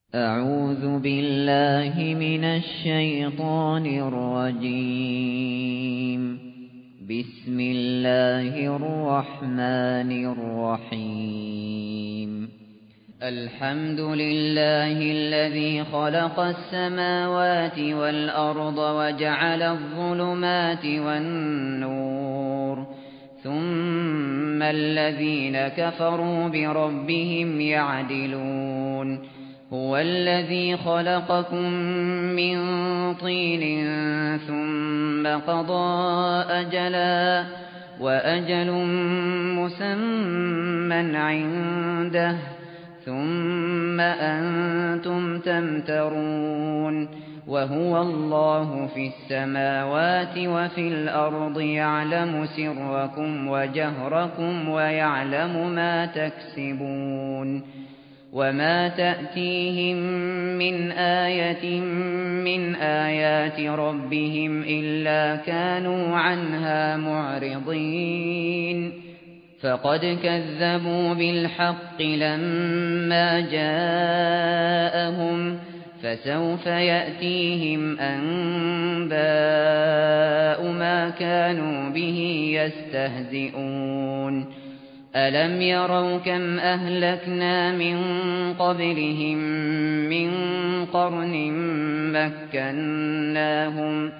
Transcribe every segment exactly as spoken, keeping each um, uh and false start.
أعوذ بالله من الشيطان الرجيم. بسم الله الرحمن الرحيم. الحمد لله الذي خلق السماوات والأرض وجعل الظلمات والنور، ثم الذين كفروا بربهم يعدلون. هو الذي خلقكم من طين ثم قضى أجلا وأجل مسمى عنده ثم أنتم تمترون. وهو الله في السماوات وفي الأرض يعلم سركم وجهركم ويعلم ما تكسبون. وما تأتيهم من آية من آيات ربهم إلا كانوا عنها معرضين. فقد كذبوا بالحق لما جاءهم، فسوف يأتيهم أنباء ما كانوا به يستهزئون. ألم يروا كم أهلكنا من قبلهم من قرن مكناهم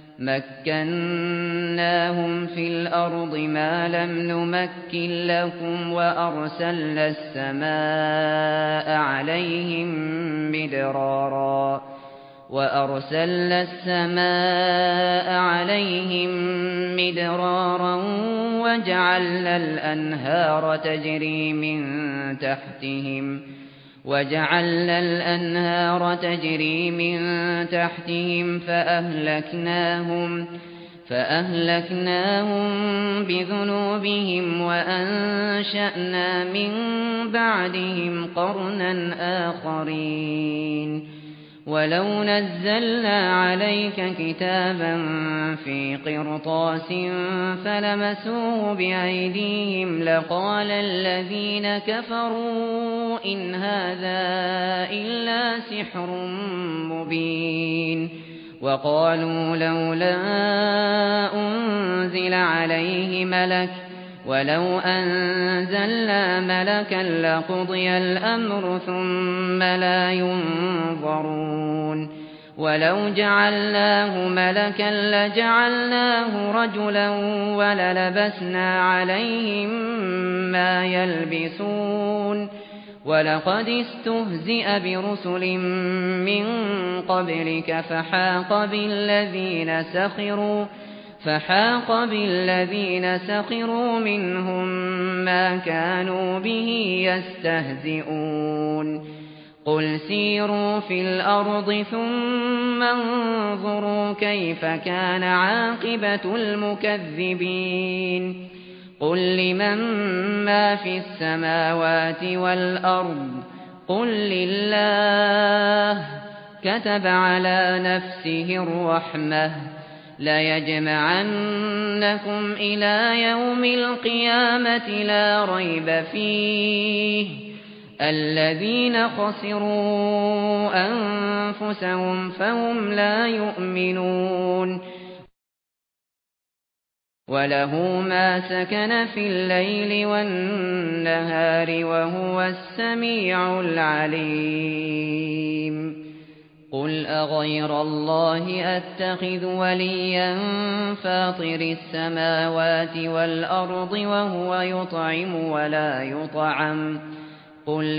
مكناهم في الأرض ما لم نمكن لكم، وأرسلنا السماء عليهم مدرارا وأرسلنا السماء عليهم مدرارا وجعلنا الأنهار تجري من تحتهم وجعلنا الأنهار تجري من تحتهم فأهلكناهم فأهلكناهم بذنوبهم وأنشأنا من بعدهم قرنا آخرين. ولو نزلنا عليك كتابا في قرطاس فلمسوه بأيديهم لقال الذين كفروا إن هذا إلا سحر مبين. وقالوا لولا أنزل عليه ملك ولو أنزلنا ملكا لقضي الأمر ثم لا ينظرون. ولو جعلناه ملكا لجعلناه رجلا وللبسنا عليهم ما يلبسون. ولقد استهزئ برسل من قبلك فحاق بالذين سخروا فحاق بالذين سخروا منهم ما كانوا به يستهزئون. قل سيروا في الأرض ثم انظروا كيف كان عاقبة المكذبين. قل لمن ما في السماوات والأرض قل لله. كتب على نفسه الرحمة ليجمعنكم إلى يوم القيامة لا ريب فيه. الذين خسروا أنفسهم فهم لا يؤمنون. وله ما سكن في الليل والنهار وهو السميع العليم. قل أغير الله أتخذ وليا فاطر السماوات والأرض وهو يطعم ولا يطعم. قل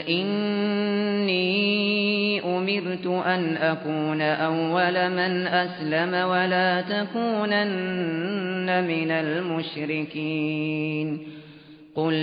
إني أمرت أن أكون أول من أسلم ولا تكونن من المشركين. قل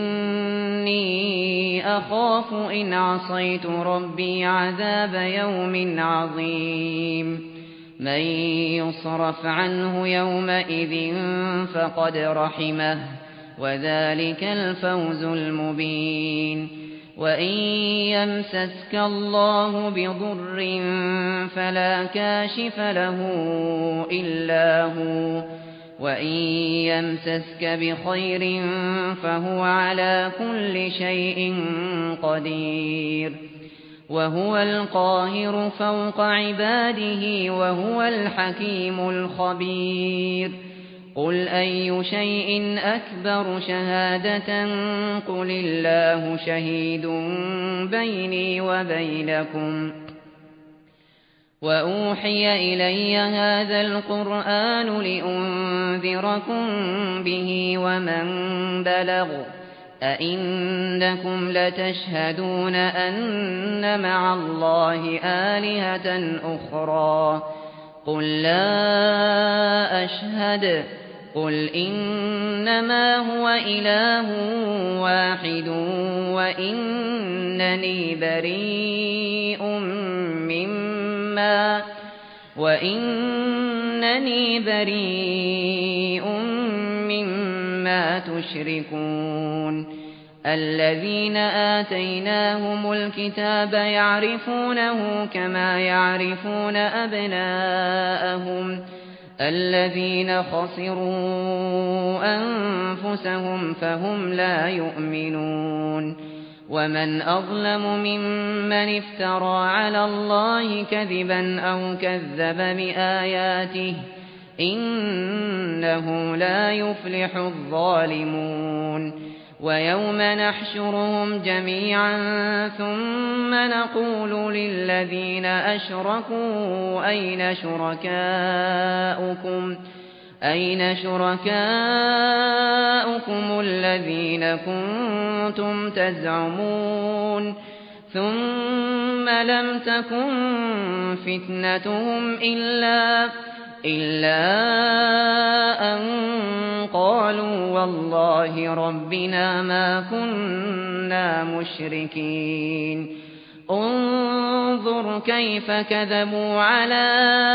إني أخاف إن عصيت ربي عذاب يوم عظيم. من يصرف عنه يومئذ فقد رحمه وذلك الفوز المبين. وإن يمسسك الله بضر فلا كاشف له إلا هو وَإِن يَمْسَسْكَ بِخَيْرٍ فَهُوَ عَلَى كُلِّ شَيْءٍ قَدِيرٌ وهو القاهر فوق عباده وهو الحكيم الخبير قل أي شيء أكبر شهادة قل الله شهيد بيني وبينكم وأوحي إلي هذا القرآن لأنذركم به ومن بلغ أئنكم لتشهدون أن مع الله آلهة أخرى قل لا أشهد قل إنما هو إله واحد وإنني بريء مما وإنني بريء مما تشركون الذين آتيناهم الكتاب يعرفونه كما يعرفون أبناءهم الذين خسروا أنفسهم فهم لا يؤمنون ومن أظلم ممن افترى على الله كذبا أو كذب بآياته إنه لا يفلح الظالمون ويوم نحشرهم جميعا ثم نقول للذين أشركوا أين شركاؤكم أين شركاؤكم الذين كنتم تزعمون ثم لم تكن فتنتهم إلا إلا أن قالوا والله ربنا ما كنا مشركين انظر كيف كذبوا على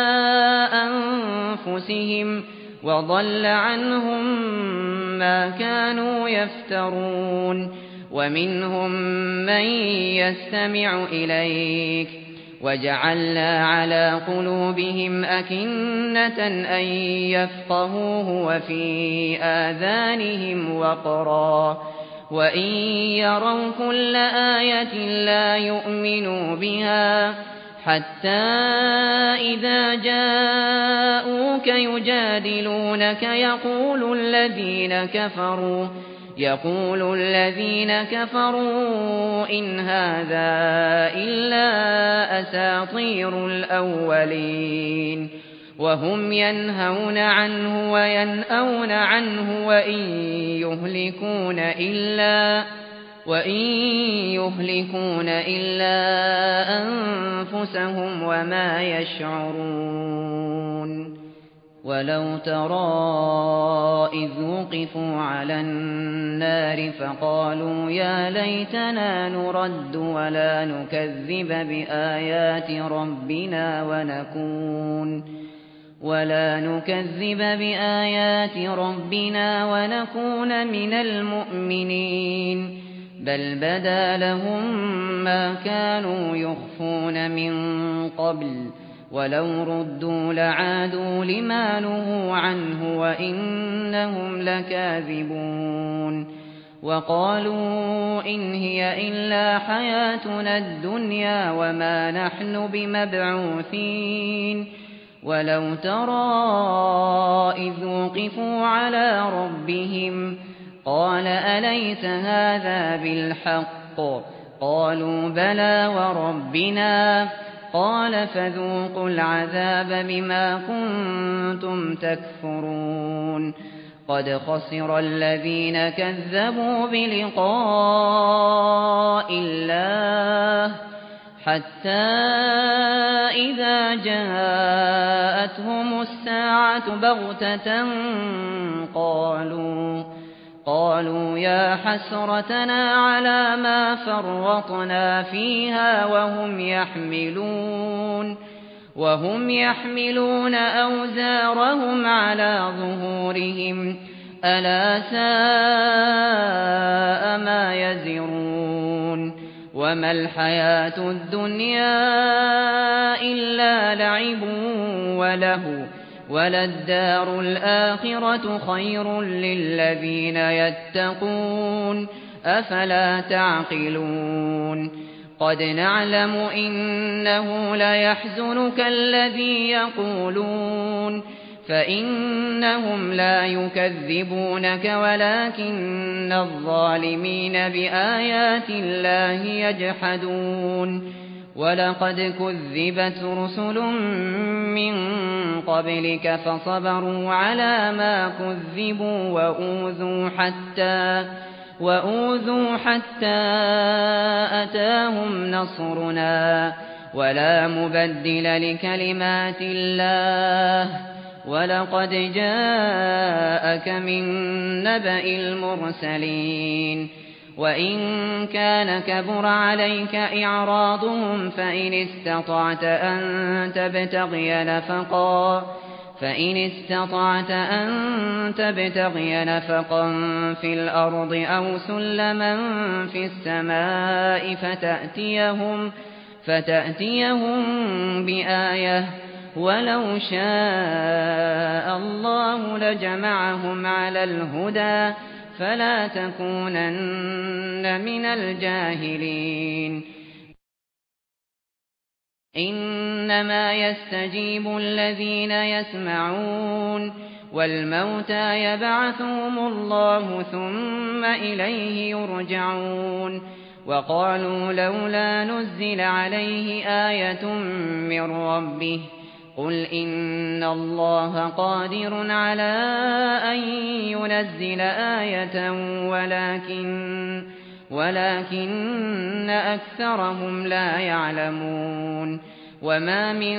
أنفسهم وضل عنهم ما كانوا يفترون ومنهم من يستمع إليك وجعلنا على قلوبهم أكنة أن يفقهوه وفي آذانهم وقرا وإن يروا كل آية لا يؤمنوا بها حتى إذا جاءوك يجادلونك يقول الذين كفروا يقول الذين كفروا إن هذا إلا أساطير الأولين وهم ينهون عنه وينأون عنه وإن يهلكون إلا وإن يهلكون إلا أنفسهم وما يشعرون ولو ترى إذ وقفوا على النار فقالوا يا ليتنا نرد ولا نكذب بآيات ربنا ونكون ولا نكذب بآيات ربنا ونكون من المؤمنين بل بدا لهم ما كانوا يخفون من قبل ولو ردوا لعادوا لما نهوا عنه وإنهم لكاذبون وقالوا إن هي إلا حياتنا الدنيا وما نحن بمبعوثين ولو ترى إذ وقفوا على ربهم قال أليس هذا بالحق قالوا بلى وربنا قال فذوقوا العذاب بما كنتم تكفرون قد خسر الذين كذبوا بلقاء الله حتى إذا جاءتهم الساعة بغتة قالوا قالوا يا حسرتنا على ما فرطنا فيها وهم يحملون وهم يحملون أوزارهم على ظهورهم ألا ساء ما يزرون وما الحياة الدنيا إلا لعب وله وللدار الآخرة خير للذين يتقون أفلا تعقلون قد نعلم إنه ليحزنك الذي يقولون فإنهم لا يكذبونك ولكن الظالمين بآيات الله يجحدون ولقد كذبت رسل من قبلك فصبروا على ما كذبوا وأوذوا حتى وأوذوا حتى أتاهم نصرنا ولا مبدل لكلمات الله ولقد جاءك من نبأ المرسلين وإن كان كبر عليك إعراضهم فإن استطعت أن تبتغي نفقا فإن استطعت أن تبتغي نفقا في الأرض أو سلما في السماء فتأتيهم فتأتيهم بآية ولو شاء الله لجمعهم على الهدى فلا تكونن من الجاهلين إنما يستجيب الذين يسمعون والموتى يبعثهم الله ثم إليه يرجعون وقالوا لولا نزل عليه آية من ربه قل إن الله قادر على أن ينزل آية ولكن ولكن أكثرهم لا يعلمون وما من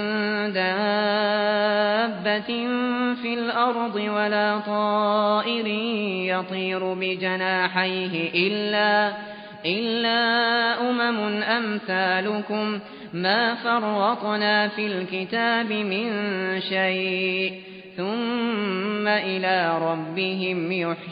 دابة في الأرض ولا طائر يطير بجناحيه إلا إلا أمم أمثالكم ما فرطنا في الكتاب من شيء ثم إلى ربهم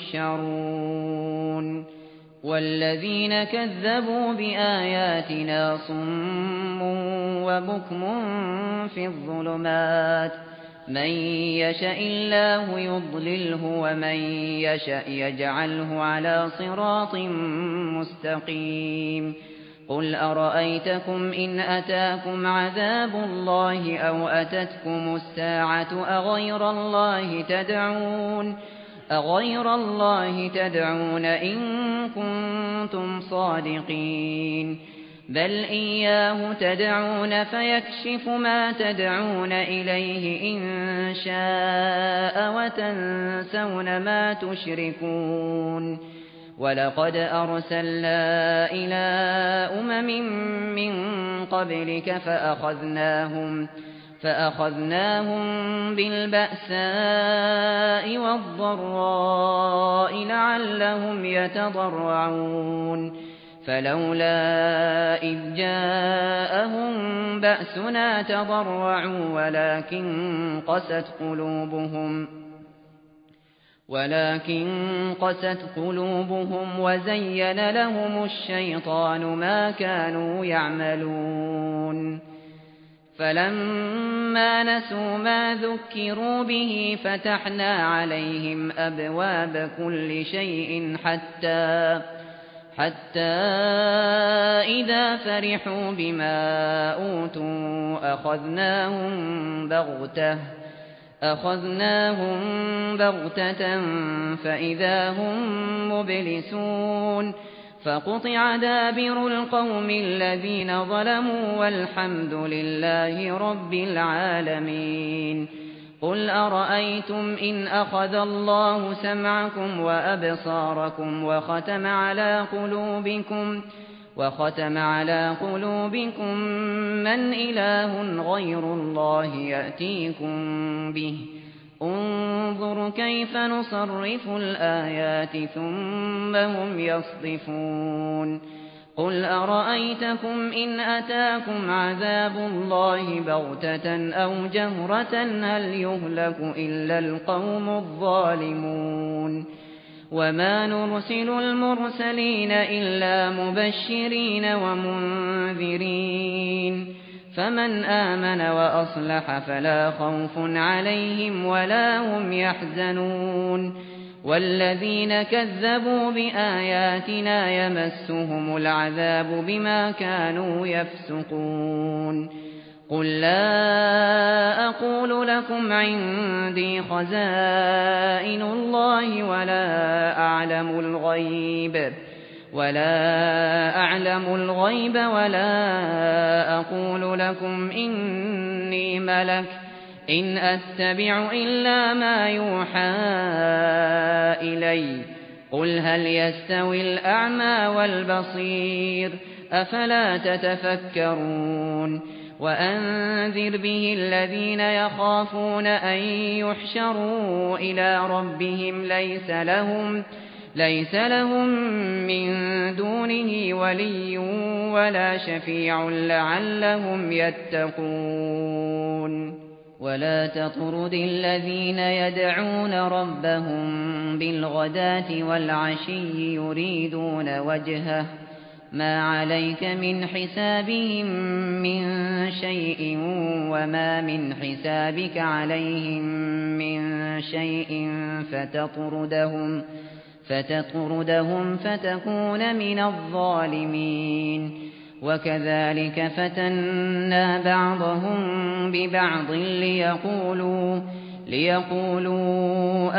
يحشرون والذين كذبوا بآياتنا صم وبكم في الظلمات من يشاء الله يضلله ومن يشاء يجعله على صراط مستقيم قل أرأيتكم إن أتاكم عذاب الله أو أتتكم الساعة أغير الله تدعون أغير الله تدعون إن كنتم صادقين بل إياه تدعون فيكشف ما تدعون إليه إن شاء وتنسون ما تشركون ولقد أرسلنا إلى أمم من قبلك فأخذناهم فأخذناهم بالبأساء والضراء لعلهم يتضرعون فلولا إذ جاءهم بأسنا تضرعوا ولكن قست قلوبهم ولكن قست قلوبهم وزين لهم الشيطان ما كانوا يعملون فلما نسوا ما ذكروا به فتحنا عليهم أبواب كل شيء حتى حتى إذا فرحوا بما أوتوا أخذناهم بغتة أخذناهم بغتة فإذا هم مبلسون فقطع دابر القوم الذين ظلموا والحمد لله رب العالمين قل أرأيتم إن أخذ الله سمعكم وأبصاركم وختم على قلوبكم وختم على قلوبكم من إله غير الله يأتيكم به انظر كيف نصرف الآيات ثم هم يصدفون قل أرأيتكم إن أتاكم عذاب الله بغتة أو جهرة هل يهلك إلا القوم الظالمون وما نرسل المرسلين إلا مبشرين ومنذرين فمن آمن وأصلح فلا خوف عليهم ولا هم يحزنون والذين كذبوا بآياتنا يمسهم العذاب بما كانوا يفسقون قل لا أقول لكم عندي خزائن الله ولا أعلم الغيب ولا أعلم الغيب ولا أقول لكم إني ملك إن أتبع إلا ما يوحى إلي قل هل يستوي الأعمى والبصير أفلا تتفكرون وأنذر به الذين يخافون أن يحشروا إلى ربهم ليس لهم ليس لهم من دونه ولي ولا شفيع لعلهم يتقون ولا تطرد الذين يدعون ربهم بالغداة والعشي يريدون وجهه ما عليك من حسابهم من شيء وما من حسابك عليهم من شيء فتطردهم فتطردهم فتكون من الظالمين وكذلك فتنا بعضهم ببعض ليقولوا ليقولوا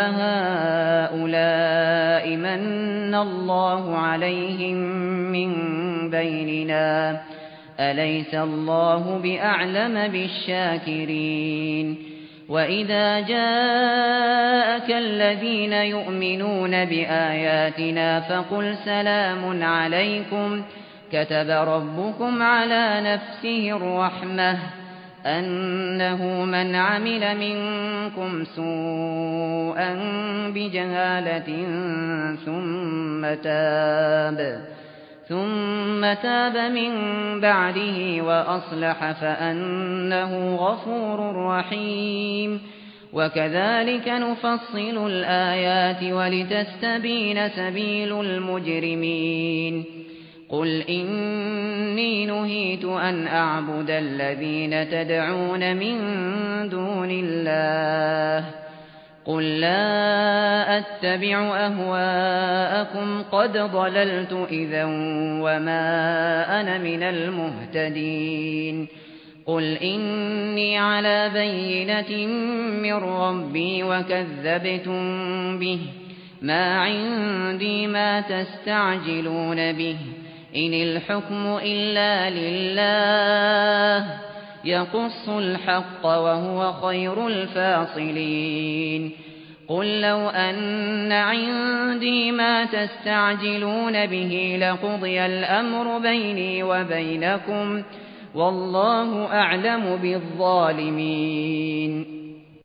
أهؤلاء من الله عليهم من بيننا أليس الله بأعلم بالشاكرين وإذا جاءك الذين يؤمنون بآياتنا فقل سلام عليكم كتب ربكم على نفسه الرحمة أنه من عمل منكم سوءا بجهالة ثم تاب ثم تاب من بعده وأصلح فأنه غفور رحيم وكذلك نفصل الآيات ولتستبين سبيل المجرمين قل إني نهيت أن أعبد الذين تدعون من دون الله قل لا أتبع أهواءكم قد ضللت إذا وما أنا من المهتدين قل إني على بينة من ربي وكذبتم به ما عندي ما تستعجلون به إن الحكم إلا لله يقص الحق وهو خير الفاصلين قل لو أن عندي ما تستعجلون به لقضي الأمر بيني وبينكم والله أعلم بالظالمين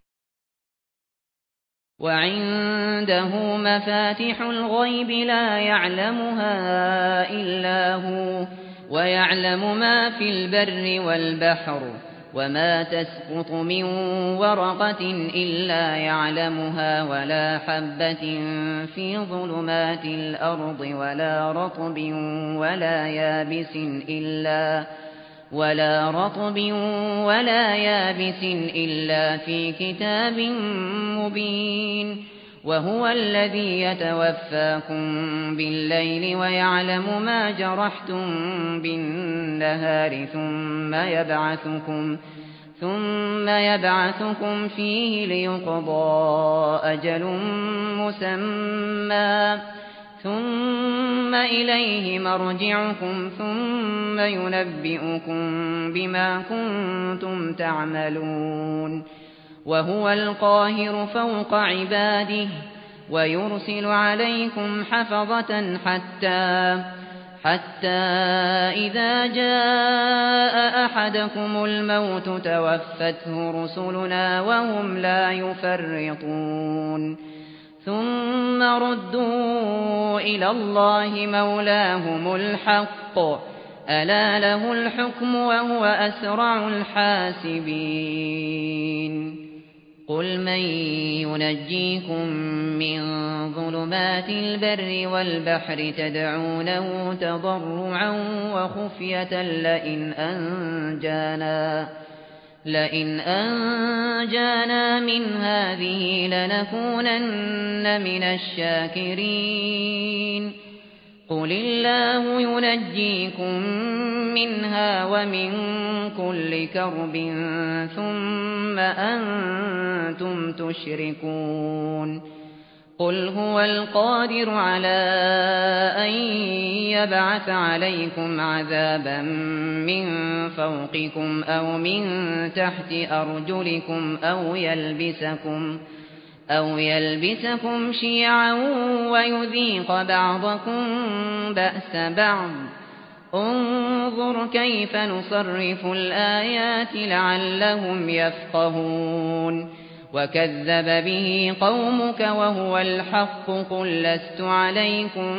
وعنده مفاتح الغيب لا يعلمها إلا هو ويعلم ما في البر والبحر وما تسقط من ورقة إلا يعلمها ولا حبة في ظلمات الأرض ولا رطب ولا يابس إلا ولا رطب ولا يابس إلا في كتاب مبين وهو الذي يتوفاكم بالليل ويعلم ما جرحتم بالنهار ثم يبعثكم ثم يبعثكم فيه ليقضى أجل مسمى ثم إليه مرجعكم ثم ينبئكم بما كنتم تعملون وهو القاهر فوق عباده ويرسل عليكم حفظة حتى حتى إذا جاء أحدكم الموت توفته رسلنا وهم لا يفرطون ثم ردوا إلى الله مولاهم الحق ألا له الحكم وهو أسرع الحاسبين قل من ينجيكم من ظلمات البر والبحر تدعونه تضرعا وخفية لئن أنجانا لئن أنجانا من هذه لنكونن من الشاكرين قل الله ينجيكم منها ومن كل كرب ثم أنتم تشركون قل هو القادر على أن يبعث عليكم عذابا من فوقكم أو من تحت أرجلكم أو يلبسكم أو يلبسكم شيعا ويذيق بعضكم بأس بعض انظر كيف نصرف الآيات لعلهم يفقهون وكذب به قومك وهو الحق قل لست عليكم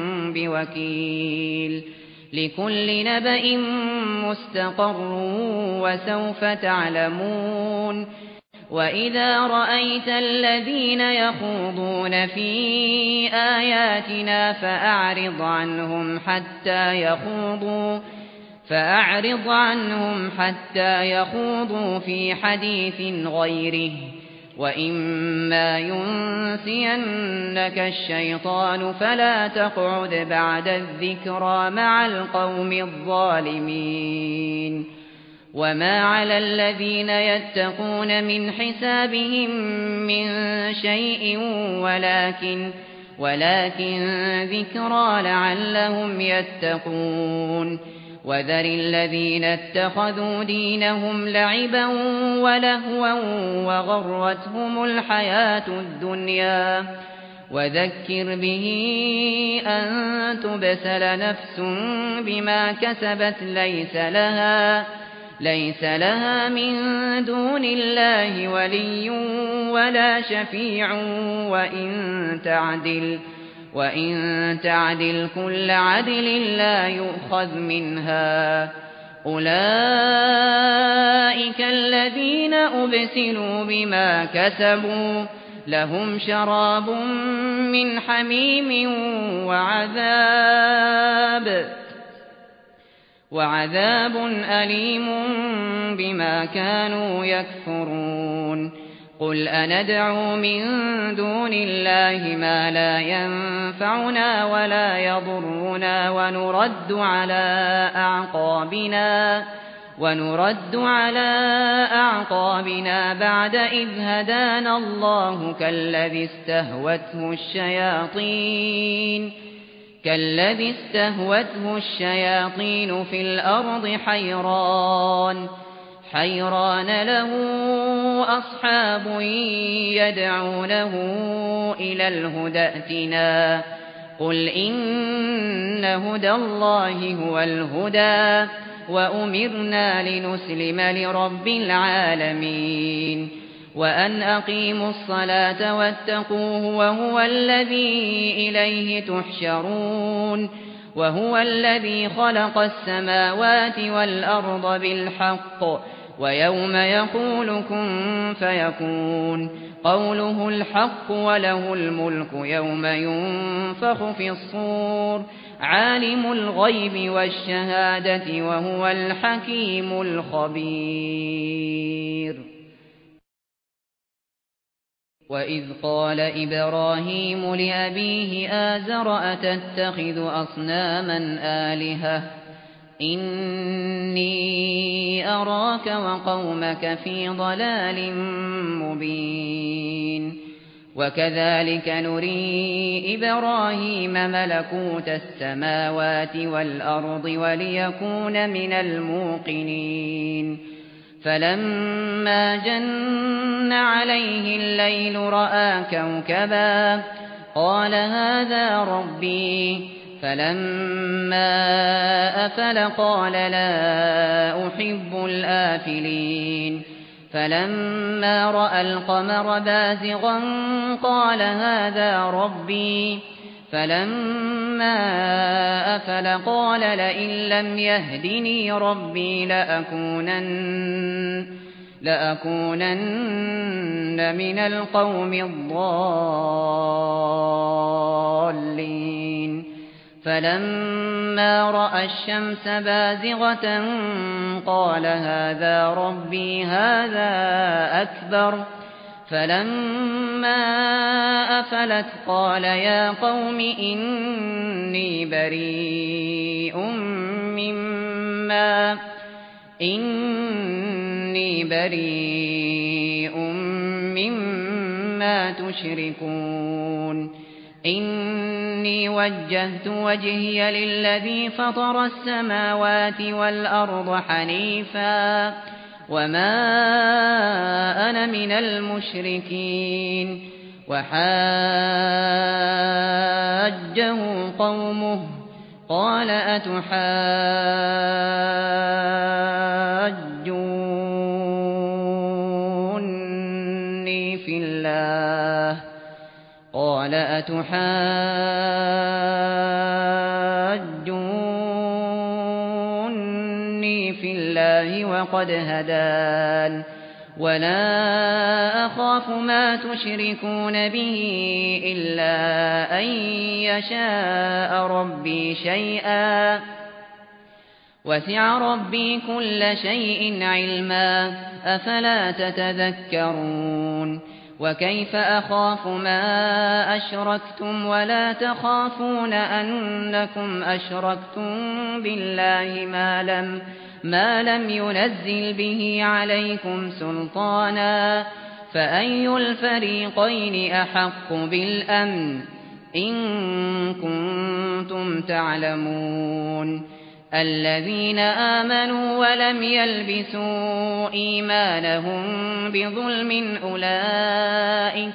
بوكيل لكل نبأ مستقر وسوف تعلمون وإذا رأيت الذين يخوضون في آياتنا فأعرض عنهم حتى يخوضوا فأعرض عنهم حتى يخوضوا في حديث غيره وإما ينسينك الشيطان فلا تقعد بعد الذكرى مع القوم الظالمين وما على الذين يتقون من حسابهم من شيء ولكن ولكن ذكرى لعلهم يتقون وذر الذين اتخذوا دينهم لعبا ولهوا وغرتهم الحياة الدنيا وذكر به أن تبسل نفس بما كسبت ليس لها ليس لها من دون الله ولي ولا شفيع وإن تعدل وإن تعدل كل عدل لا يؤخذ منها أولئك الذين أبسلوا بما كسبوا لهم شراب من حميم وعذاب وعذاب أليم بما كانوا يكفرون قل أندعو من دون الله ما لا ينفعنا ولا يضرنا ونرد على أعقابنا ونرد على أعقابنا بعد إذ هدانا الله كالذي استهوته الشياطين كالذي استهوته الشياطين في الأرض حيران حيران له أصحاب يدعونه إلى الهدى ائتنا قل إن هدى الله هو الهدى وأمرنا لنسلم لرب العالمين وأن أقيموا الصلاة واتقوه وهو الذي إليه تحشرون وهو الذي خلق السماوات والأرض بالحق ويوم يقول كن فيكون قوله الحق وله الملك يوم ينفخ في الصور عالم الغيب والشهادة وهو الحكيم الخبير وإذ قال إبراهيم لأبيه آزر أتتخذ أصناما آلهة إني أراك وقومك في ضلال مبين وكذلك نري إبراهيم ملكوت السماوات والأرض وليكون من الموقنين فلما جن عليه الليل رأى كوكبا قال هذا ربي فلما أفل قال لا أحب الآفلين فلما رأى القمر بازغا قال هذا ربي فلما أفل قال لئن لم يهدني ربي لأكونن لأكونن من القوم الضالين فلما رأى الشمس بازغة قال هذا ربي هذا أكبر فلما أفلت قال يا قوم إني بريء مما إني بريء مما تشركون إني وجهت وجهي للذي فطر السماوات والأرض حنيفا وما أنا من المشركين وحاجه قومه قال أتحاجوني في الله قال أتحاجوني في الله وقد هدان ولا أخاف ما تشركون به إلا أن يشاء ربي شيئا وسع ربي كل شيء علما أفلا تتذكرون وكيف أخاف ما أشركتم ولا تخافون أنكم أشركتم بالله ما لم ما لم ينزل به عليكم سلطانا فأي الفريقين أحق بالأمن إن كنتم تعلمون الذين آمنوا ولم يلبسوا إيمانهم بظلم أولئك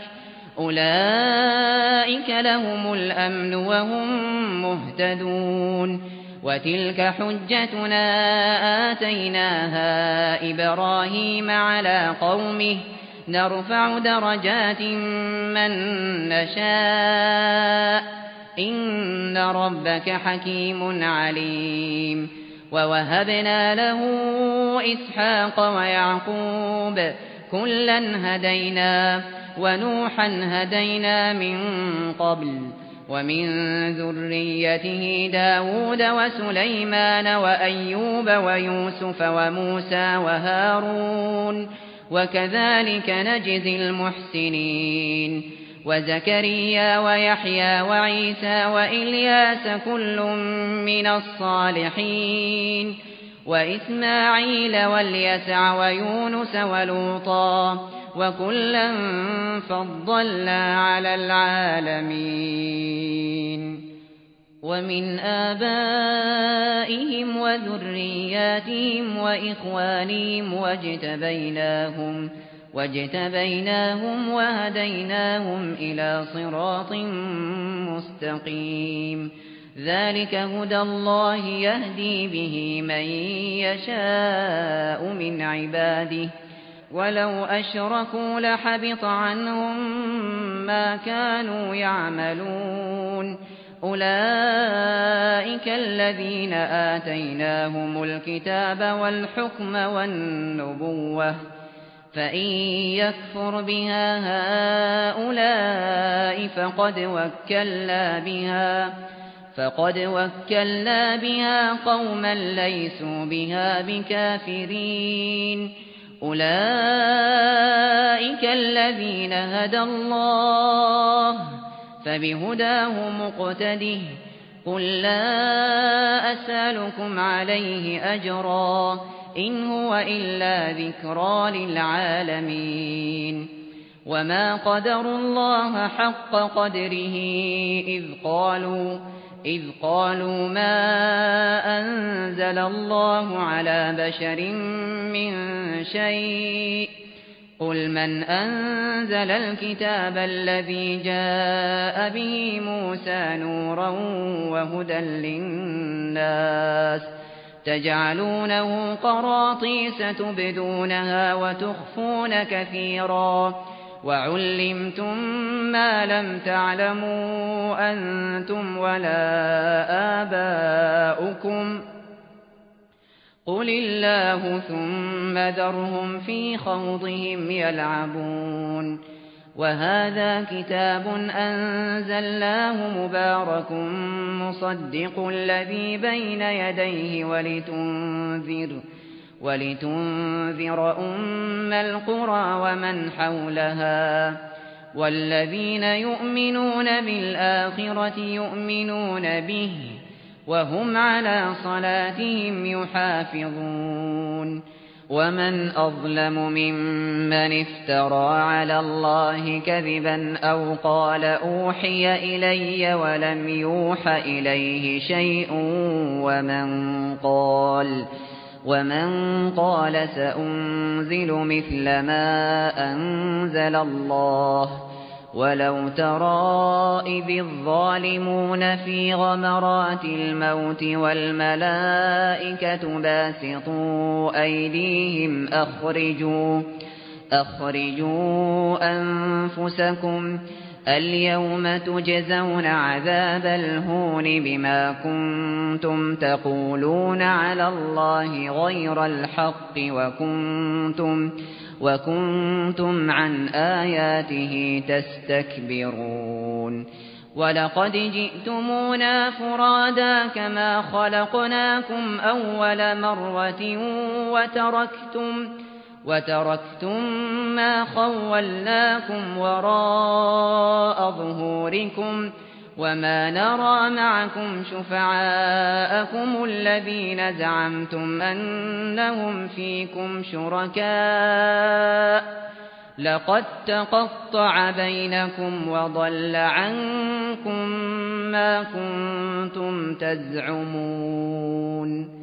أولئك لهم الأمن وهم مهتدون وتلك حجتنا آتيناها إبراهيم على قومه نرفع درجات من نشاء إن ربك حكيم عليم ووهبنا له إسحاق ويعقوب كلا هدينا ونوحا هدينا من قبل ومن ذريته داود وسليمان وأيوب ويوسف وموسى وهارون وكذلك نجزي المحسنين وزكريا ويحيى وعيسى وإلياس كل من الصالحين وإسماعيل واليسع ويونس ولوطا وكلا فضلنا على العالمين ومن آبائهم وذرياتهم وإخوانهم واجتبيناهم واجتبيناهم وهديناهم إلى صراط مستقيم ذلك هدى الله يهدي به من يشاء من عباده ولو أشركوا لحبط عنهم ما كانوا يعملون أولئك الذين آتيناهم الكتاب والحكم والنبوة فإن يكفر بها هؤلاء فقد وكلنا بها فقد وكلنا بها قوما ليسوا بها بكافرين أولئك الذين هدى الله فبهداه مقتده قل لا أسألكم عليه أجرا إن هو إلا ذكرى للعالمين وما قدروا الله حق قدره إذ قالوا إذ قالوا ما أنزل الله على بشر من شيء قل من أنزل الكتاب الذي جاء به موسى نورا وهدى للناس تجعلونه قراطيس تبدونها وتخفون كثيرا وعلمتم ما لم تعلموا أنتم ولا آباؤكم قل الله ثم ذرهم في خوضهم يلعبون وهذا كتاب أنزلناه مبارك مصدق الذي بين يديه ولتنذر ولتنذر أم القرى ومن حولها والذين يؤمنون بالآخرة يؤمنون به وهم على صلاتهم يحافظون ومن أظلم ممن افترى على الله كذبا أو قال أوحي إلي ولم يوح إليه شيء ومن قال ومن قال سأنزل مثل ما أنزل الله ولو ترى إذ الظالمون في غمرات الموت والملائكة باسطوا أيديهم أخرجوا أخرجوا أنفسكم اليوم تجزون عذاب الهون بما كنتم تقولون على الله غير الحق وكنتم وكنتم عن آياته تستكبرون ولقد جئتمونا فرادا كما خلقناكم أول مرة وتركتم وتركتم ما خولناكم وراء ظهوركم وما نرى معكم شفعاءكم الذين زعمتم أنهم فيكم شركاء لقد تقطع بينكم وضل عنكم ما كنتم تزعمون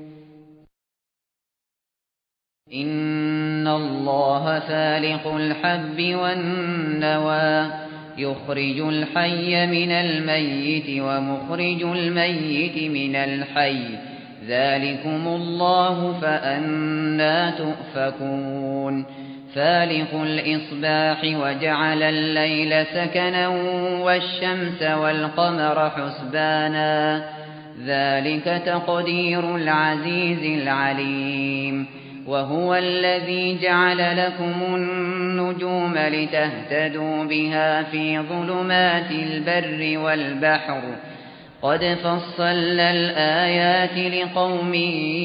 إن الله فالق الحب والنوى يخرج الحي من الميت ومخرج الميت من الحي ذلكم الله فأنى تؤفكون فالق الإصباح وجعل الليل سكنا والشمس والقمر حسبانا ذلك تقدير العزيز العليم وهو الذي جعل لكم النجوم لتهتدوا بها في ظلمات البر والبحر قد فصلنا الآيات لقوم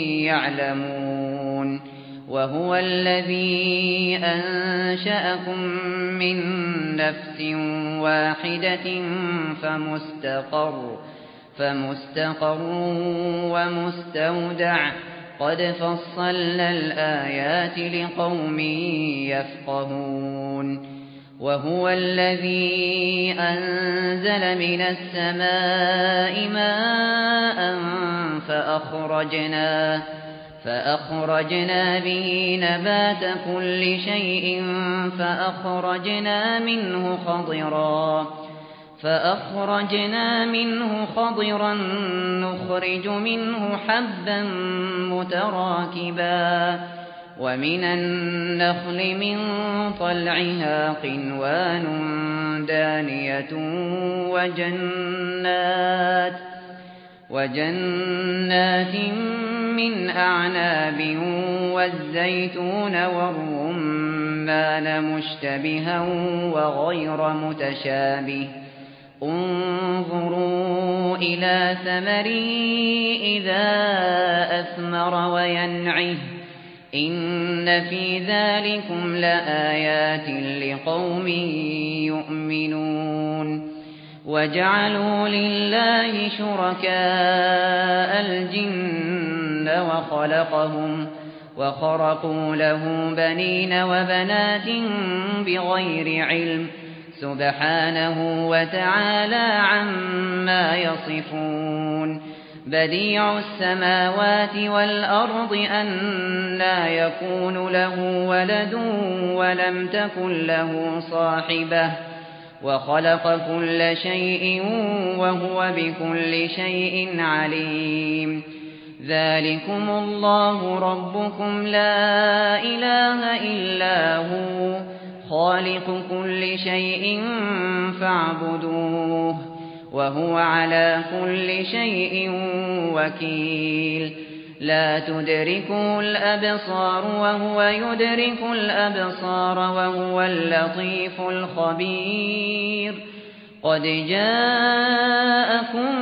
يعلمون وهو الذي أنشأكم من نفس واحدة فمستقر فمستقر ومستودع قد فصلنا الآيات لقوم يفقهون وهو الذي أنزل من السماء ماء فأخرجنا فأخرجنا به نبات كل شيء فأخرجنا منه خضرا فأخرجنا منه خضرا نخرج منه حبا متراكبا ومن النخل من طلعها قنوان دانية وجنات وجنات من أعناب والزيتون والرمان مشتبها وغير متشابه انظروا إلى ثمره إذا أثمر وينعه إن في ذلكم لآيات لقوم يؤمنون وجعلوا لله شركاء الجن وخلقهم وخرقوا له بنين وبنات بغير علم سبحانه وتعالى عما يصفون بديع السماوات والأرض أنى يكون له ولد ولم تكن له صاحبة وخلق كل شيء وهو بكل شيء عليم ذلكم الله ربكم لا إله إلا هو خالق كل شيء فاعبدوه وهو على كل شيء وكيل لا تدركه الأبصار وهو يدرك الأبصار وهو اللطيف الخبير قد جاءكم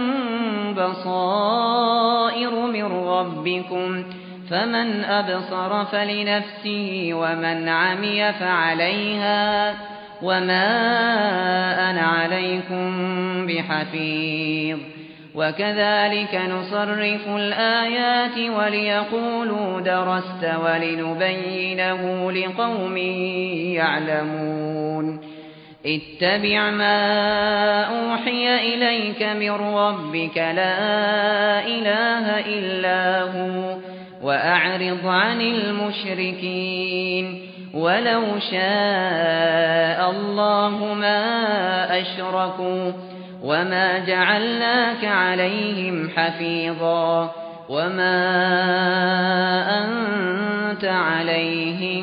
بصائر من ربكم فمن أبصر فلنفسه ومن عمي فعليها وما أنا عليكم بحفيظ وكذلك نصرف الآيات وليقولوا درست ولنبينه لقوم يعلمون اتبع ما أوحي إليك من ربك لا إله إلا هو وأعرض عن المشركين ولو شاء الله ما أشركوا وما جعلناك عليهم حفيظا وما أنت عليهم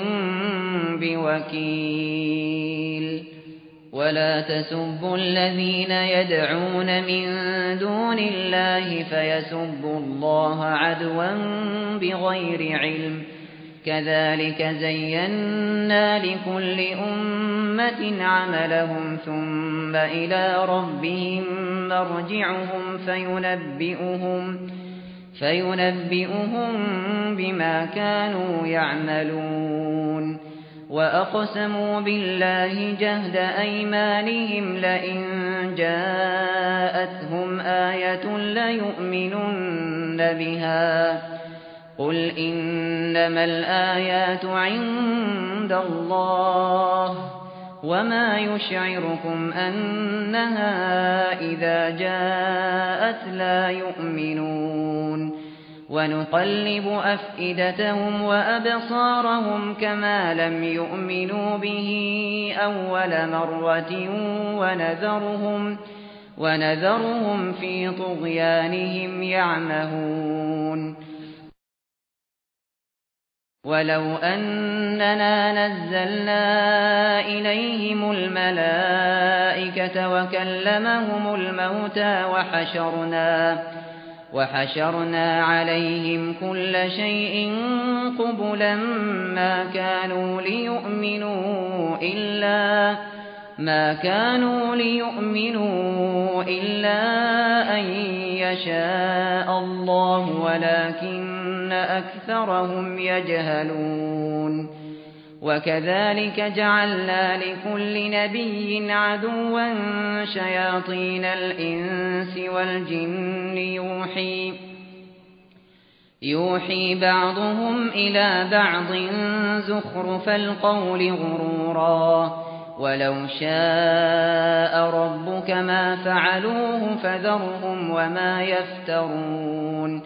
بوكيل ولا تسبوا الذين يدعون من دون الله فيسبوا الله عدوا بغير علم كذلك زينا لكل أمة عملهم ثم إلى ربهم مرجعهم فينبئهم فينبئهم بما كانوا يعملون وأقسموا بالله جهد أيمانهم لئن جاءتهم آية ليؤمنن بها قل إنما الآيات عند الله وما يشعركم أنها إذا جاءت لا يؤمنون ونقلب أفئدتهم وأبصارهم كما لم يؤمنوا به أول مرة ونذرهم ونذرهم في طغيانهم يعمهون ولو أننا نزلنا إليهم الملائكة وكلمهم الموتى وحشرنا وحشرنا عليهم كل شيء قبلا ما كانوا ليؤمنوا إلا ما كانوا ليؤمنوا إلا أن يشاء الله ولكن أكثرهم يجهلون وكذلك جعلنا لكل نبي عدوا شياطين الإنس والجن يوحي يوحي بعضهم إلى بعض زخرف القول غرورا ولو شاء ربك ما فعلوه فذرهم وما يفترون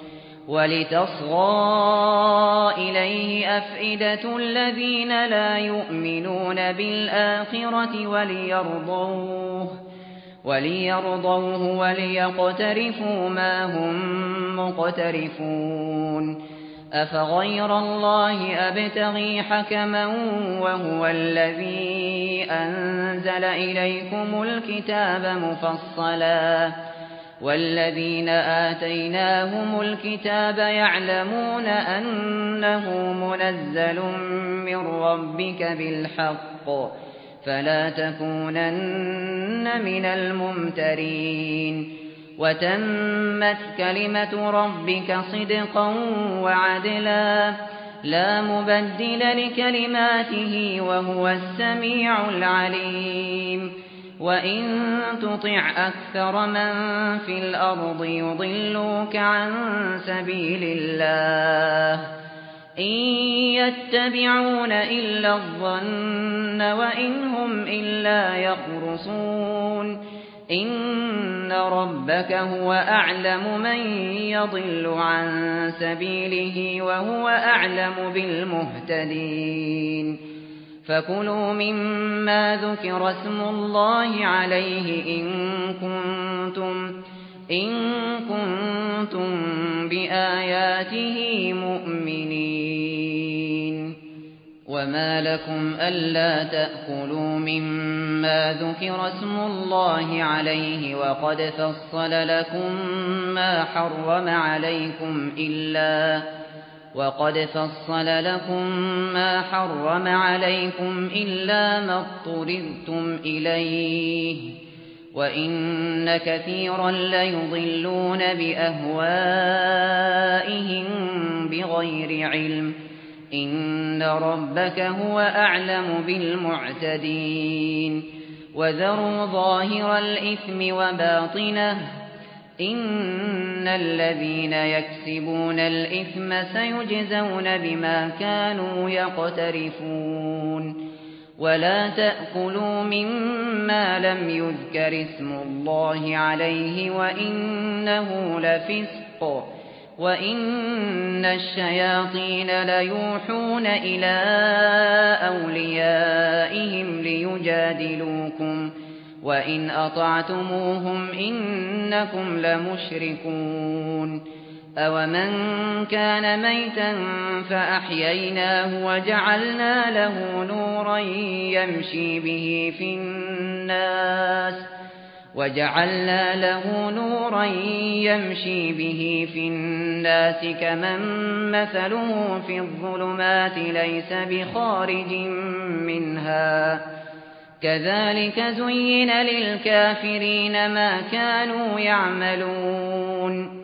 ولتصغى إليه أفئدة الذين لا يؤمنون بالآخرة وليرضوه وليرضوه وليقترفوا ما هم مقترفون أفغير الله أبتغي حكما وهو الذي أنزل إليكم الكتاب مفصلا والذين آتيناهم الكتاب يعلمون أنه منزل من ربك بالحق فلا تكونن من الممترين وتمت كلمة ربك صدقا وعدلا لا مبدل لكلماته وهو السميع العليم وإن تطع أكثر من في الأرض يضلوك عن سبيل الله إن يتبعون إلا الظن وإن هم إلا يخرصون إن ربك هو أعلم من يضل عن سبيله وهو أعلم بالمهتدين فكلوا مما ذكر اسم الله عليه إن كنتم إن كنتم بآياته مؤمنين وما لكم ألا تأكلوا مما ذكر اسم الله عليه وقد فصل لكم ما حرم عليكم إلا وقد فصل لكم ما حرم عليكم إلا ما اضطررتم إليه وإن كثيرا ليضلون بأهوائهم بغير علم إن ربك هو أعلم بالمعتدين وذروا ظاهر الإثم وباطنه إن الذين يكسبون الإثم سيجزون بما كانوا يقترفون ولا تأكلوا مما لم يذكر اسم الله عليه وإنه لفسق وإن الشياطين ليوحون إلى أوليائهم ليجادلوكم وإن أطعتموهم إنكم لمشركون أومن كان ميتا فأحييناه وجعلنا له نورا يمشي به في الناس وجعلنا له نورا يمشي به في الناس كمن مثله في الظلمات ليس بخارج منها كذلك زين للكافرين ما كانوا يعملون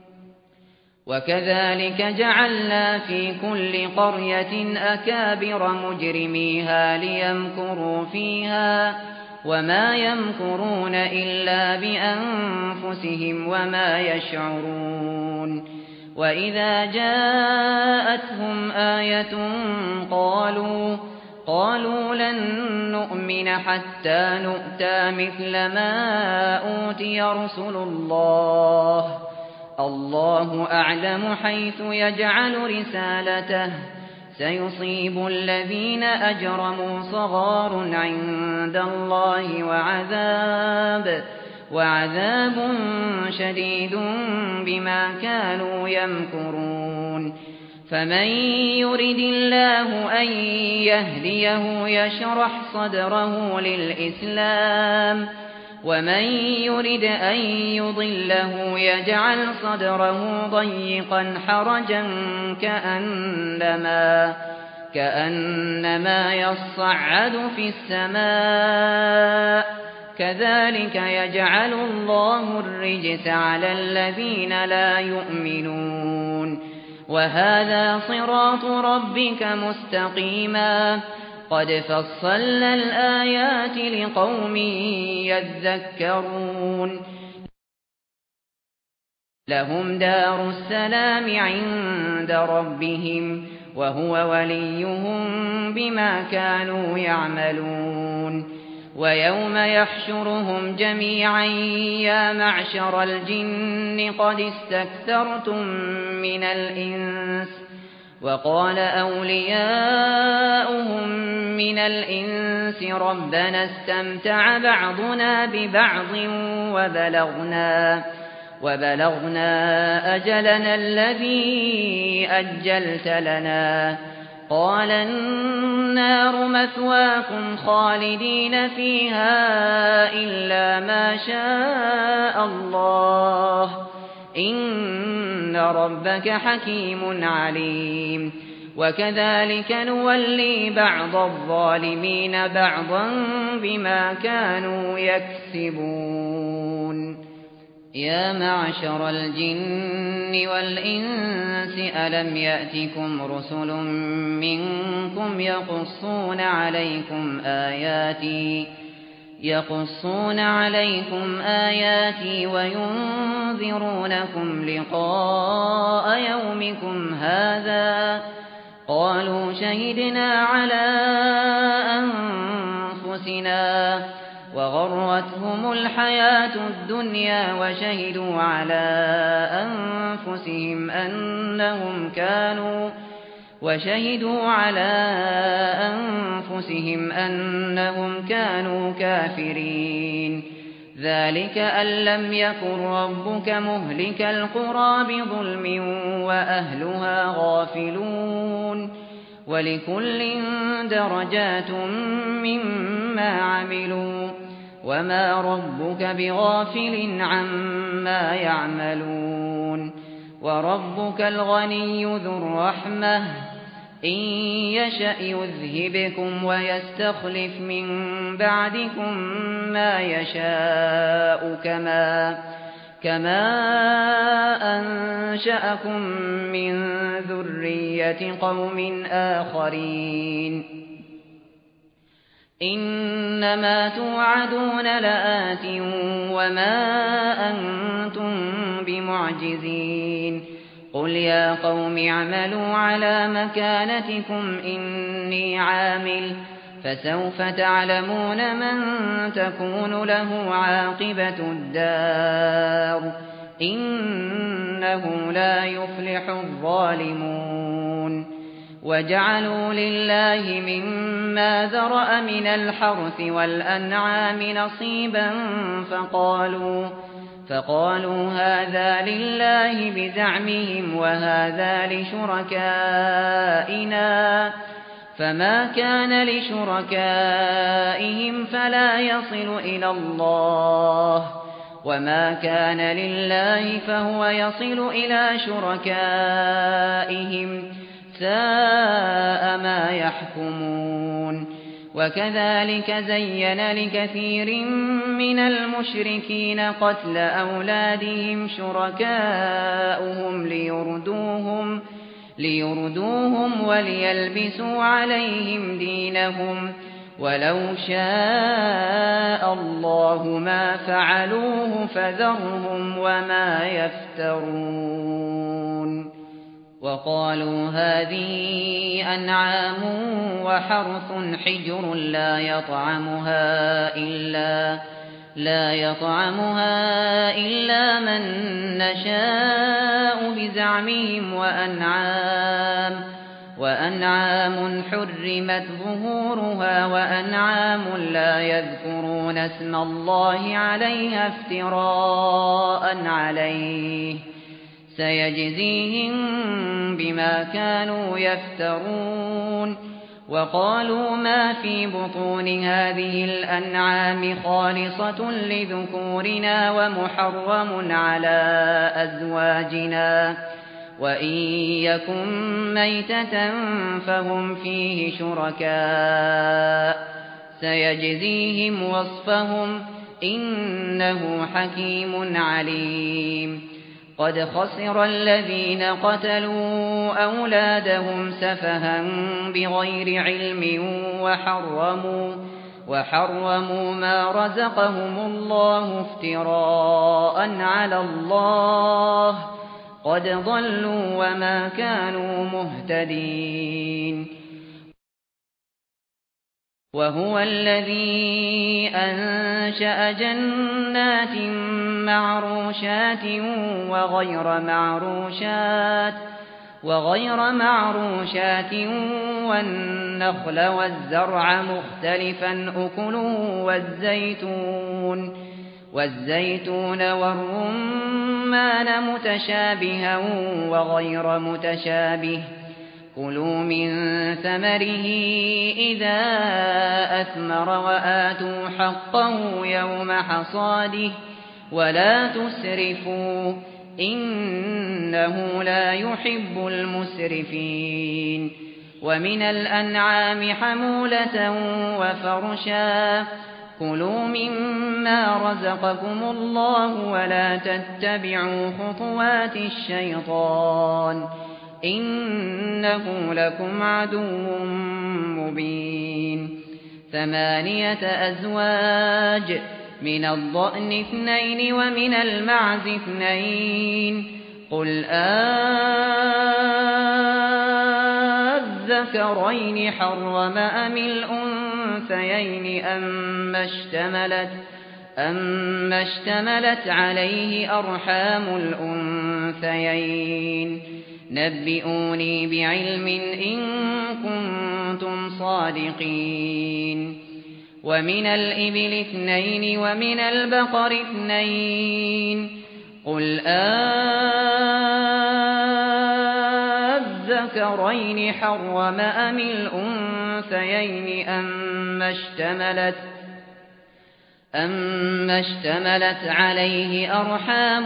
وكذلك جعلنا في كل قرية أكابر مجرميها ليمكروا فيها وما يمكرون إلا بأنفسهم وما يشعرون وإذا جاءتهم آية قالوا قالوا لن نؤمن حتى نؤتى مثل ما أوتي رسل الله الله أعلم حيث يجعل رسالته سيصيب الذين أجرموا صغار عند الله وعذاب وعذاب شديد بما كانوا يمكرون فمن يرد الله أن يهديه يشرح صدره للإسلام ومن يرد أن يضله يجعل صدره ضيقا حرجا كأنما كأنما يصعد في السماء كذلك يجعل الله الرجس على الذين لا يؤمنون وهذا صراط ربك مستقيما قد فصلنا الآيات لقوم يذكرون لهم دار السلام عند ربهم وهو وليهم بما كانوا يعملون ويوم يحشرهم جميعا يا معشر الجن قد استكثرتم من الإنس وقال أولياؤهم من الإنس ربنا استمتع بعضنا ببعض وبلغنا وبلغنا أجلنا الذي أجلت لنا قال النار مثواكم خالدين فيها إلا ما شاء الله إن ربك حكيم عليم وكذلك نولي بعض الظالمين بعضا بما كانوا يكسبون يا معشر الجن والإنس ألم يأتكم رسل منكم يقصون عليكم آياتي يقصون عليكم آياتي وينذرونكم لقاء يومكم هذا قالوا شهدنا على أنفسنا وغرتهم الحياة الدنيا وشهدوا على أنفسهم أنهم كانوا وشهدوا على أنفسهم أنهم كانوا كافرين ذلك أن لم يكن ربك مهلك القرى بظلم وأهلها غافلون ولكل درجات مما عملوا وما ربك بغافل عما يعملون وربك الغني ذو الرحمة إن يشأ يذهبكم ويستخلف من بعدكم ما يشاء كما كما أنشأكم من ذرية قوم آخرين إنما توعدون لآت وما أنتم بمعجزين قل يا قوم اعملوا على مكانتكم إني عامل فسوف تعلمون من تكون له عاقبة الدار إنه لا يفلح الظالمون وجعلوا لله مما ذرأ من الحرث والأنعام نصيبا فقالوا فقالوا هذا لله بزعمهم وهذا لشركائنا فما كان لشركائهم فلا يصل إلى الله وما كان لله فهو يصل إلى شركائهم ساء ما يحكمون وكذلك زين لكثير من المشركين قتل أولادهم شركاؤهم ليردوهم ليردوهم وليلبسوا عليهم دينهم ولو شاء الله ما فعلوه فذرهم وما يفترون وقالوا هذه أنعام وحرث حجر لا يطعمها إلا لا يطعمها إلا من نشاء بزعمهم وأنعام وأنعام حرمت ظهورها وأنعام لا يذكرون اسم الله عليها افتراء عليه سيجزيهم بما كانوا يفترون وقالوا ما في بطون هذه الأنعام خالصة لذكورنا ومحرم على أزواجنا وإن يكن ميتة فهم فيه شركاء سيجزيهم وصفهم إنه حكيم عليم قد خسر الذين قتلوا أولادهم سفها بغير علم وحرموا وحرموا ما رزقهم الله افتراء على الله قد ضلوا وما كانوا مهتدين وهو الذي أنشأ جنات معروشات وغير معروشات وغير معروشات والنخل والزرع مختلفا أكله والزيتون والزيتون والرمان متشابها وغير متشابه كلوا من ثمره إذا أثمر وآتوا حقه يوم حصاده ولا تسرفوا إنه لا يحب المسرفين ومن الأنعام حمولة وفرشا كلوا مما رزقكم الله ولا تتبعوا خطوات الشيطان إنه لكم عدو مبين ثمانية أزواج من الضأن اثنين ومن المعز اثنين قل أذكرين حرم أم الأنثيين أما اشتملت أما اشتملت عليه أرحام الأنثيين نبئوني بعلم إن كنتم صادقين ومن الإبل اثنين ومن البقر اثنين قل الذكرين حرم أم الأنثيين أما اشتملت أما اشتملت عليه أرحام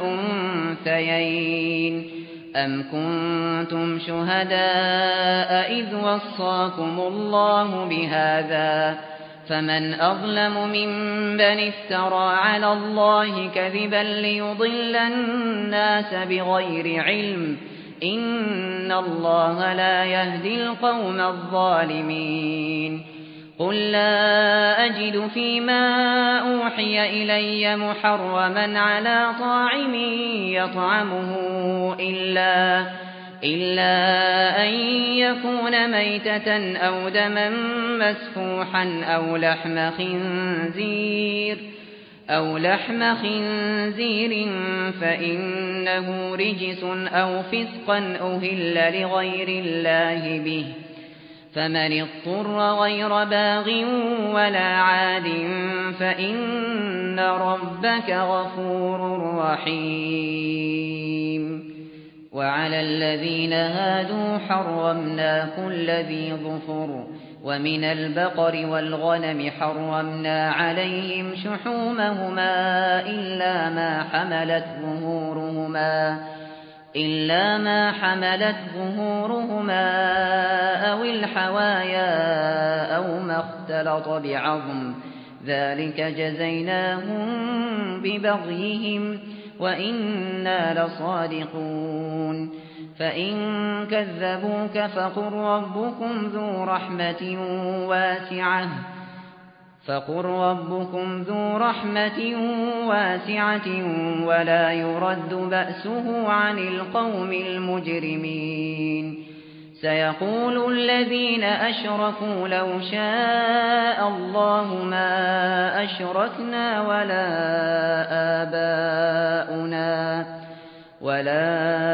الأنثيين أم كنتم شهداء إذ وصاكم الله بهذا فمن أظلم ممن افترى على الله كذبا ليضل الناس بغير علم إن الله لا يهدي القوم الظالمين قل لا أجد فيما أوحي إلي محرما على طاعم يطعمه إلا إلا أن يكون ميتة أو دما مسفوحا أو لحم خنزير أو لحم خنزير فإنه رجس أو فسقا أهل لغير الله به فمن اضطر غير باغ ولا عاد فإن ربك غفور رحيم وعلى الذين هادوا حرمنا كل ذي ظفر ومن البقر والغنم حرمنا عليهم شحومهما إلا ما حملت ظهورهما إلا ما حملت ظهورهما أو الحوايا أو ما اختلط بعظم ذلك جزيناهم ببغيهم وإنا لصادقون فإن كذبوك فقل ربكم ذو رحمة واسعة فقل ربكم ذو رحمة واسعة ولا يرد بأسه عن القوم المجرمين سيقول الذين أشركوا لو شاء الله ما أشركنا ولا آباؤنا ولا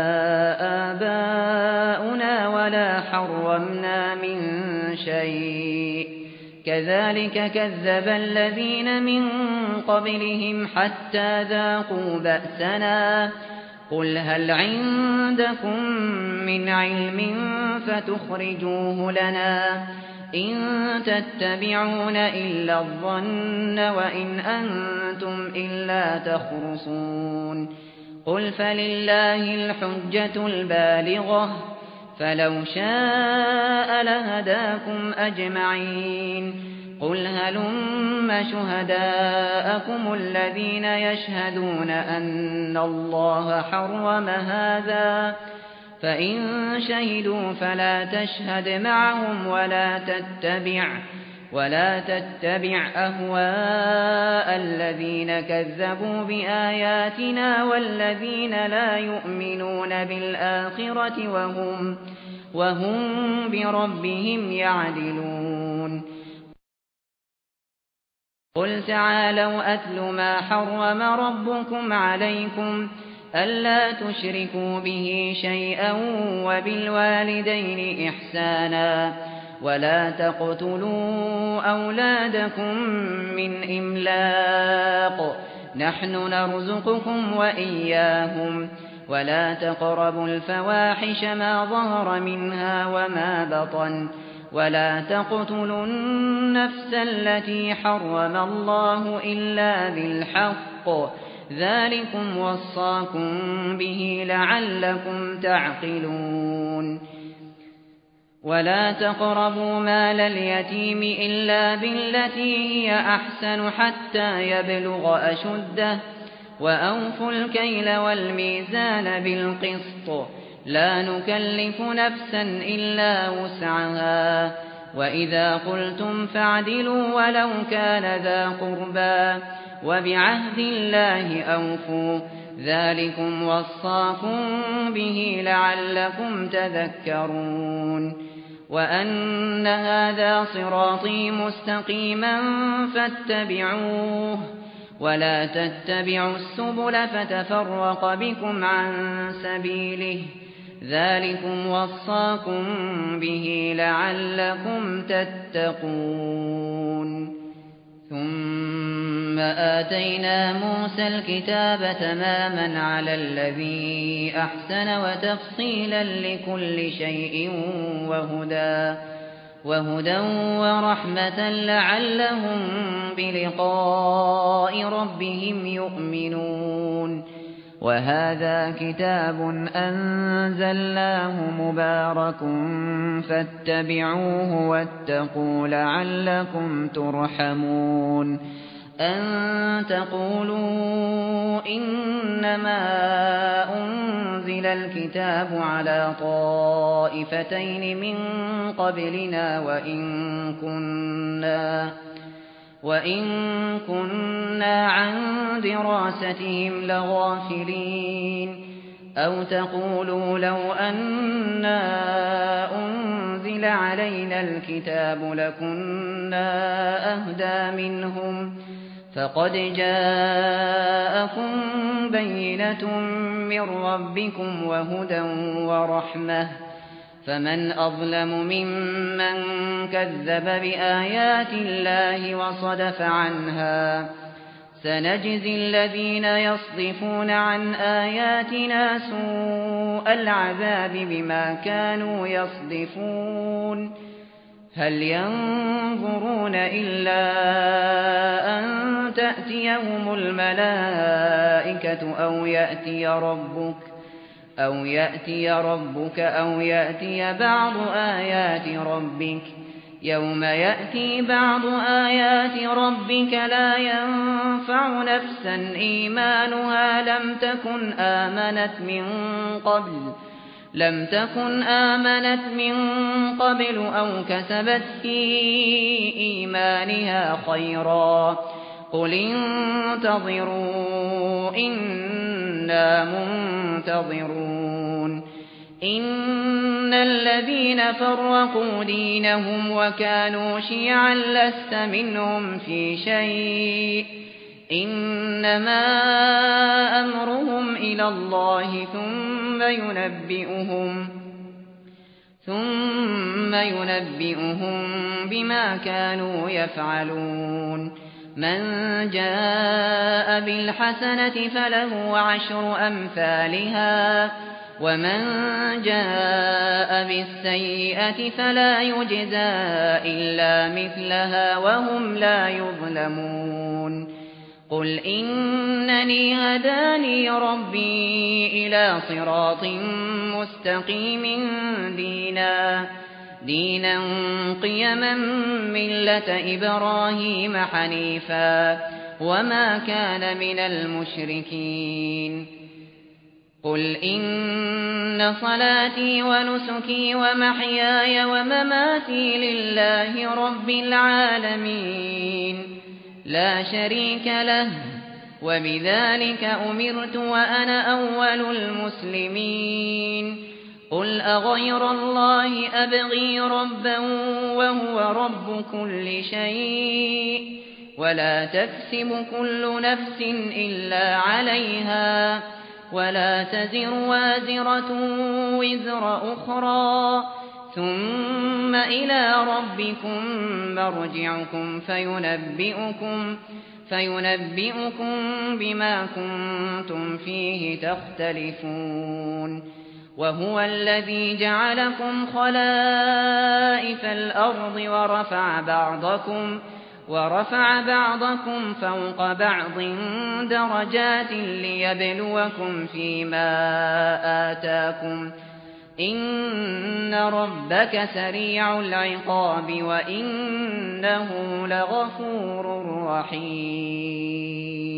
آباؤنا ولا حرمنا من شيء كذلك كذب الذين من قبلهم حتى ذاقوا بأسنا قل هل عندكم من علم فتخرجوه لنا إن تتبعون إلا الظن وإن أنتم إلا تخرصون قل فلله الحجة البالغة فلو شاء لهداكم أجمعين قل هلم شهداءكم الذين يشهدون أن الله حرم هذا فإن شهدوا فلا تشهد معهم ولا تتبع ولا تتبع أهواء الذين كذبوا بآياتنا والذين لا يؤمنون بالآخرة وهم وهم بربهم يعدلون قل تعالوا أتل ما حرم ربكم عليكم ألا تشركوا به شيئا وبالوالدين إحسانا ولا تقتلوا أولادكم من إملاق نحن نرزقكم وإياهم ولا تقربوا الفواحش ما ظهر منها وما بطن ولا تقتلوا النفس التي حرم الله إلا بالحق ذلكم وصاكم به لعلكم تعقلون ولا تقربوا مال اليتيم إلا بالتي هي أحسن حتى يبلغ أشده وأوفوا الكيل والميزان بالقسط لا نكلف نفسا إلا وسعها وإذا قلتم فاعدلوا ولو كان ذا قربى وبعهد الله أوفوا ذلكم وصاكم به لعلكم تذكرون وأن هذا صراطي مستقيما فاتبعوه ولا تتبعوا السبل فتفرق بكم عن سبيله ذلكم وصاكم به لعلكم تتقون ثم آتينا موسى الكتاب تماما على الذي أحسن وتفصيلا لكل شيء وهدى وهدى ورحمة لعلهم بلقاء ربهم يؤمنون وهذا كتاب أنزلناه مبارك فاتبعوه واتقوا لعلكم ترحمون أن تقولوا إنما أنزل الكتاب على طائفتين من قبلنا وإن كنا وإن كنا عن دراستهم لغافلين أو تقولوا لو أنا أنزل علينا الكتاب لكنا أهدى منهم فقد جاءكم بينة من ربكم وهدى ورحمة فمن أظلم ممن كذب بآيات الله وصدف عنها سنجزي الذين يصدفون عن آياتنا سوء العذاب بما كانوا يصدفون هل ينظرون إلا أن تأتيهم الملائكة أو يأتي ربك أو يأتي ربك أو يأتي بعض آيات ربك يوم يأتي بعض آيات ربك لا ينفع نفسا إيمانها لم تكن آمنت من قبل لم تكن آمنت من قبل أو كسبت في إيمانها خيرا قل انتظروا إنا منتظرون إن الذين فرقوا دينهم وكانوا شيعا لست منهم في شيء إنما أمرهم إلى الله ثم ينبئهم ثم ينبئهم بما كانوا يفعلون من جاء بالحسنة فله عشر أمثالها ومن جاء بالسيئة فلا يجزى إلا مثلها وهم لا يظلمون قل إنني هداني ربي إلى صراط مستقيم دينا دينا قيما ملة إبراهيم حنيفا وما كان من المشركين قل إن صلاتي ونسكي ومحياي ومماتي لله رب العالمين لا شريك له وبذلك أمرت وأنا أول المسلمين قل أغير الله أبغي ربا وهو رب كل شيء ولا تكسب كل نفس إلا عليها ولا تزر وازرة وزر أخرى ثم إلى ربكم مرجعكم فينبئكم فينبئكم بما كنتم فيه تختلفون وهو الذي جعلكم خلائف الأرض ورفع بعضكم ورفع بعضكم فوق بعض درجات ليبلوكم فيما آتاكم إن ربك سريع العقاب وإنه لغفور رحيم